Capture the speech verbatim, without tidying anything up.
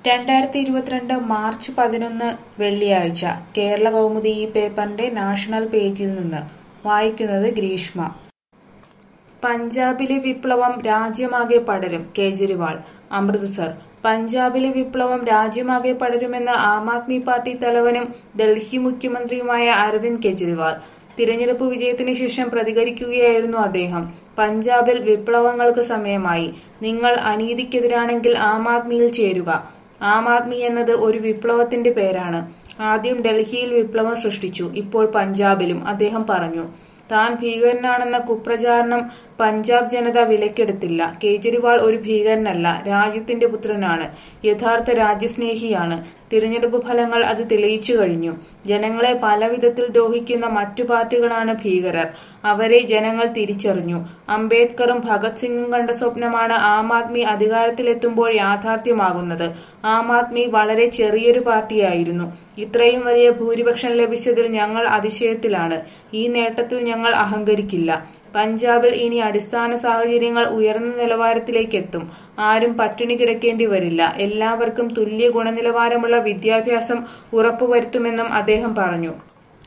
രണ്ടായിരത്തി ഇരുപത്തിരണ്ട് മാർച്ച് പതിനൊന്ന് വെള്ളിയാഴ്ച കേരള കൗമുദി ഈ പേപ്പറിന്റെ നാഷണൽ പേജിൽ നിന്ന് വായിക്കുന്നത് ഗ്രീഷ്മ. പഞ്ചാബിലെ വിപ്ലവം രാജ്യമാകെ പടരും കേജ്രിവാൾ. അമൃത്സർ. പഞ്ചാബിലെ വിപ്ലവം രാജ്യമാകെ പടരുമെന്ന് ആം ആദ്മി പാർട്ടി തലവനും ഡൽഹി മുഖ്യമന്ത്രിയുമായ അരവിന്ദ് കെജ്രിവാൾ തിരഞ്ഞെടുപ്പ് വിജയത്തിന് ശേഷം പ്രതികരിക്കുകയായിരുന്നു അദ്ദേഹം. പഞ്ചാബിൽ വിപ്ലവങ്ങൾക്ക് സമയമായി. നിങ്ങൾ അനീതിക്കെതിരാണെങ്കിൽ ആം ആദ്മിയിൽ ചേരുക. ആം ആദ്മി എന്നത് ഒരു വിപ്ലവത്തിന്റെ പേരാണ്. ആദ്യം ഡൽഹിയിൽ വിപ്ലവം സൃഷ്ടിച്ചു, ഇപ്പോൾ പഞ്ചാബിലും, അദ്ദേഹം പറഞ്ഞു. താൻ ഭീകരനാണെന്ന കുപ്രചാരണം പഞ്ചാബ് ജനത വിലക്കെടുത്തില്ല. കേജ്രിവാൾ ഒരു ഭീകരനല്ല, രാജ്യത്തിന്റെ പുത്രനാണ്, യഥാർത്ഥ രാജ്യസ്നേഹിയാണ്. തിരഞ്ഞെടുപ്പ് ഫലങ്ങൾ അത് തെളിയിച്ചു കഴിഞ്ഞു. ജനങ്ങളെ പലവിധത്തിൽ ദ്രോഹിക്കുന്ന മറ്റു പാർട്ടികളാണ് ഭീകരർ. അവരെ ജനങ്ങൾ തിരിച്ചറിഞ്ഞു. അംബേദ്കറും ഭഗത് സിംഗും കണ്ട സ്വപ്നമാണ് ആം ആദ്മി അധികാരത്തിലെത്തുമ്പോൾ യാഥാർത്ഥ്യമാകുന്നത്. ആം ആദ്മി വളരെ ചെറിയൊരു പാർട്ടിയായിരുന്നു. ഇത്രയും വലിയ ഭൂരിപക്ഷം ലഭിച്ചതിൽ ഞങ്ങൾ അതിശയത്തിലാണ്. ഈ നേട്ടത്തിൽ ഞങ്ങൾ അഹങ്കരിക്കില്ല. പഞ്ചാബിൽ ഇനി അടിസ്ഥാന സാഹചര്യങ്ങൾ ഉയർന്ന നിലവാരത്തിലേക്ക് എത്തും. ആരും പട്ടിണി കിടക്കേണ്ടി വരില്ല. എല്ലാവർക്കും തുല്യ ഗുണനിലവാരമുള്ള വിദ്യാഭ്യാസം ഉറപ്പുവരുത്തുമെന്നും അദ്ദേഹം പറഞ്ഞു.